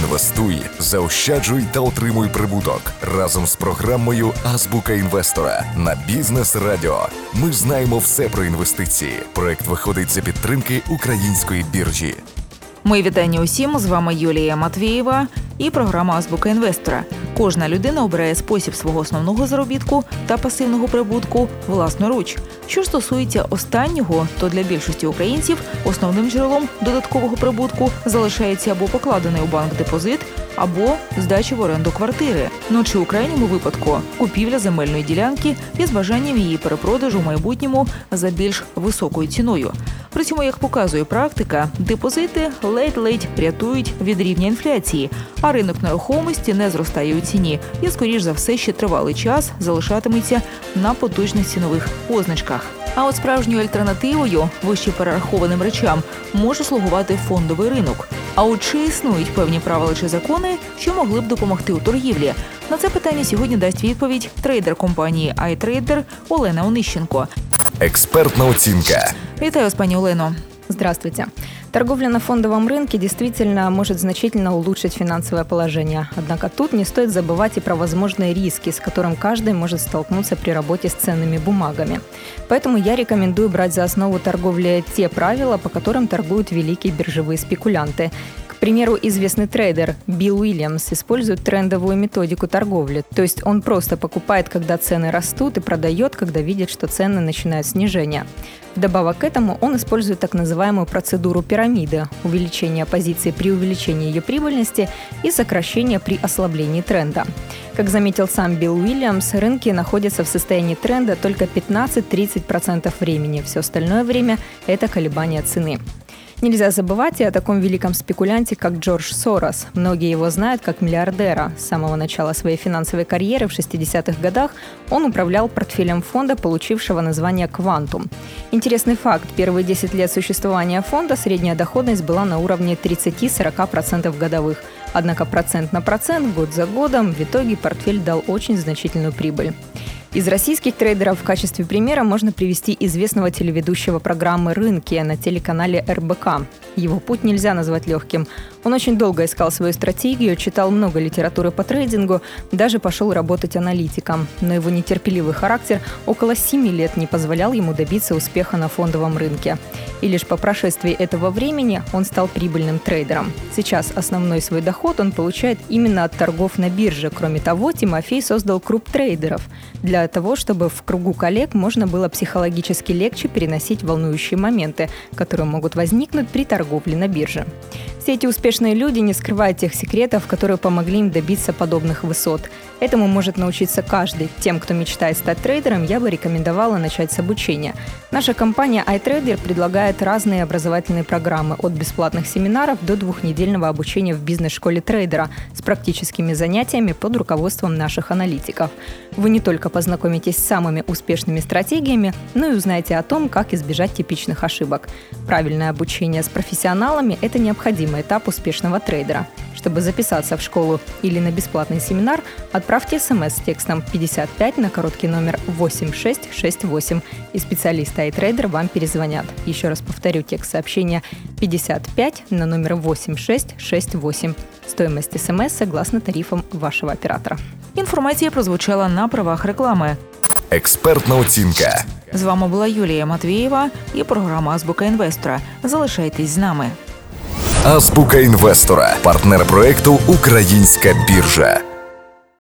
Інвестуй, заощаджуй та отримуй прибуток разом з програмою «Азбука інвестора» на Бізнес Радіо. Ми знаємо все про інвестиції. Проект виходить за підтримки Української біржі. Мої вітання усім, з вами Юлія Матвієва і програма «Азбука інвестора». Кожна людина обирає спосіб свого основного заробітку та пасивного прибутку власноруч. Що ж стосується останнього, то для більшості українців основним джерелом додаткового прибутку залишається або покладений у банк депозит, або здача в оренду квартири. Чи у крайньому випадку купівля земельної ділянки із бажанням її перепродажу в майбутньому за більш високою ціною. При цьому, як показує практика, депозити ледь-ледь рятують від рівня інфляції, а ринок нерухомості не зростає у ціні і, скоріш за все, ще тривалий час залишатиметься на потужних цінових позначках. А от справжньою альтернативою вище перерахованим речам може слугувати фондовий ринок. А от чи існують певні правила чи закони, що могли б допомогти у торгівлі? На це питання сьогодні дасть відповідь трейдер компанії iTrader Олена Онищенко. Экспертная оценка. Вітаю вас, пані Олено. Здравствуйте. Торговля на фондовом рынке действительно может значительно улучшить финансовое положение. Однако тут не стоит забывать и про возможные риски, с которым каждый может столкнуться при работе с ценными бумагами. Поэтому я рекомендую брать за основу торговли те правила, по которым торгуют великие биржевые спекулянты. К примеру, известный трейдер Билл Уильямс использует трендовую методику торговли. То есть он просто покупает, когда цены растут, и продает, когда видит, что цены начинают снижение. Вдобавок к этому он использует так называемую процедуру пирамиды – увеличение позиции при увеличении ее прибыльности и сокращение при ослаблении тренда. Как заметил сам Билл Уильямс, рынки находятся в состоянии тренда только 15-30% времени. Все остальное время – это колебания цены. Нельзя забывать и о таком великом спекулянте, как Джордж Сорос. Многие его знают как миллиардера. С самого начала своей финансовой карьеры в 60-х годах он управлял портфелем фонда, получившего название «Квантум». Интересный факт. Первые 10 лет существования фонда средняя доходность была на уровне 30-40% годовых. Однако процент на процент, год за годом, в итоге портфель дал очень значительную прибыль. Из российских трейдеров в качестве примера можно привести известного телеведущего программы «Рынки» на телеканале РБК. Его путь нельзя назвать легким. Он очень долго искал свою стратегию, читал много литературы по трейдингу, даже пошел работать аналитиком. Но его нетерпеливый характер около 7 лет не позволял ему добиться успеха на фондовом рынке. И лишь по прошествии этого времени он стал прибыльным трейдером. Сейчас основной свой доход он получает именно от торгов на бирже. Кроме того, Тимофей создал клуб трейдеров для того, чтобы в кругу коллег можно было психологически легче переносить волнующие моменты, которые могут возникнуть при торговле на бирже. Все эти успешные люди не скрывают тех секретов, которые помогли им добиться подобных высот. Этому может научиться каждый. Тем, кто мечтает стать трейдером, я бы рекомендовала начать с обучения. Наша компания iTrader предлагает разные образовательные программы от бесплатных семинаров до двухнедельного обучения в бизнес-школе трейдера с практическими занятиями под руководством наших аналитиков. Вы не только познакомитесь с самыми успешными стратегиями, но и узнаете о том, как избежать типичных ошибок. Правильное обучение с профессионалами – это необходимый этап успешного трейдера. Чтобы записаться в школу или на бесплатный семинар, отправьте смс с текстом 55 на короткий номер 8668, и специалисты iTrader вам перезвонят. Еще раз повторю текст сообщения 55 на номер 8668. Стоимость смс согласно тарифам вашего оператора. Інформація прозвучала на правах реклами. Експертна оцінка. З вами була Юлія Матвієва і програма «Азбука інвестора». Залишайтесь з нами. Азбука інвестора. Партнер проекту Українська біржа.